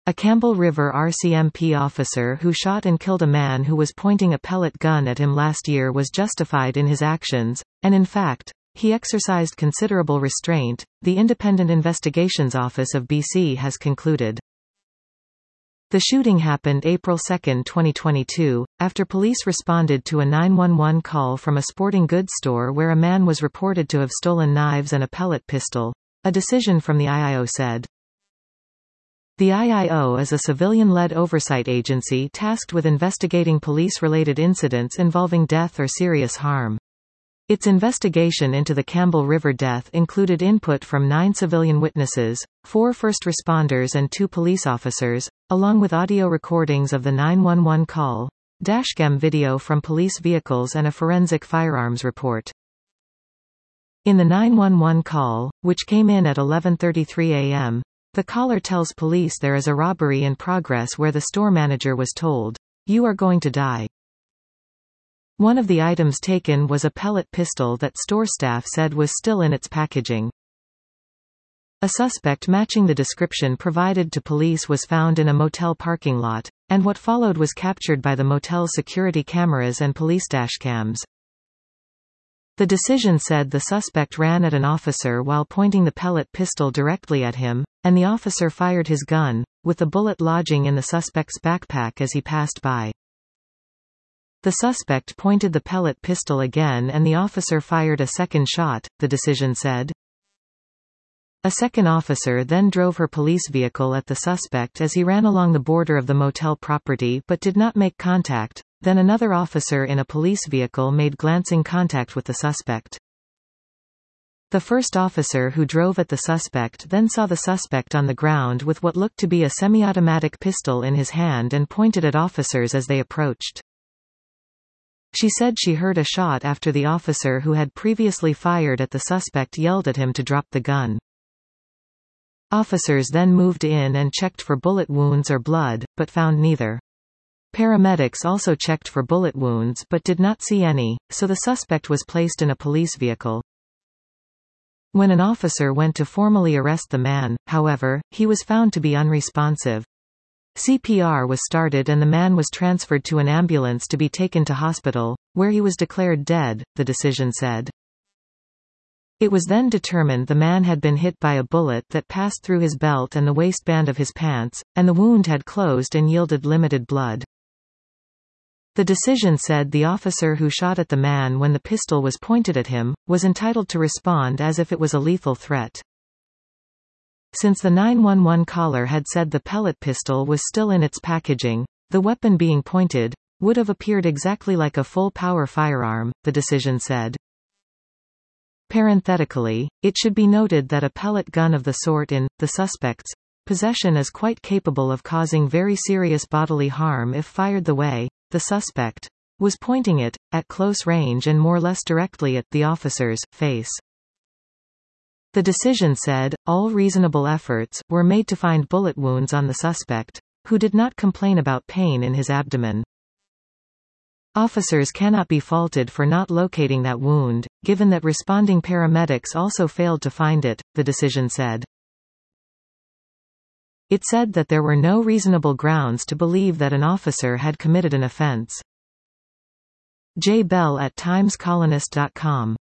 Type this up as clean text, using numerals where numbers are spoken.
A Campbell River RCMP officer who shot and killed a man who was pointing a pellet gun at him last year was justified in his actions, and in fact, he exercised considerable restraint, the Independent Investigations Office of BC has concluded. The shooting happened April 2, 2022, after police responded to a 911 call from a sporting goods store where a man was reported to have stolen knives and a pellet pistol, a decision from the IIO said. The IIO is a civilian-led oversight agency tasked with investigating police-related incidents involving death or serious harm. Its investigation into the Campbell River death included input from 9 civilian witnesses, 4 first responders and 2 police officers, along with audio recordings of the 911 call, dashcam video from police vehicles and a forensic firearms report. In the 911 call, which came in at 11:33 a.m., the caller tells police there is a robbery in progress where the store manager was told, "You are going to die." One of the items taken was a pellet pistol that store staff said was still in its packaging. A suspect matching the description provided to police was found in a motel parking lot, and what followed was captured by the motel's security cameras and police dashcams. The decision said the suspect ran at an officer while pointing the pellet pistol directly at him, and the officer fired his gun, with the bullet lodging in the suspect's backpack as he passed by. The suspect pointed the pellet pistol again and the officer fired a second shot, the decision said. A second officer then drove her police vehicle at the suspect as he ran along the border of the motel property but did not make contact. Then another officer in a police vehicle made glancing contact with the suspect. The first officer who drove at the suspect then saw the suspect on the ground with what looked to be a semi-automatic pistol in his hand and pointed at officers as they approached. She said she heard a shot after the officer who had previously fired at the suspect yelled at him to drop the gun. Officers then moved in and checked for bullet wounds or blood, but found neither. Paramedics also checked for bullet wounds but did not see any, so the suspect was placed in a police vehicle. When an officer went to formally arrest the man, however, he was found to be unresponsive. CPR was started and the man was transferred to an ambulance to be taken to hospital, where he was declared dead, the decision said. It was then determined the man had been hit by a bullet that passed through his belt and the waistband of his pants, and the wound had closed and yielded limited blood. The decision said the officer who shot at the man when the pistol was pointed at him, was entitled to respond as if it was a lethal threat. Since the 911 caller had said the pellet pistol was still in its packaging, the weapon being pointed would have appeared exactly like a full-power firearm, the decision said. Parenthetically, it should be noted that a pellet gun of the sort in the suspect's possession is quite capable of causing very serious bodily harm if fired the way the suspect was pointing it, at close range and more or less directly at the officer's face. The decision said, all reasonable efforts were made to find bullet wounds on the suspect, who did not complain about pain in his abdomen. Officers cannot be faulted for not locating that wound, given that responding paramedics also failed to find it, the decision said. It said that there were no reasonable grounds to believe that an officer had committed an offense. J. Bell at TimesColonist.com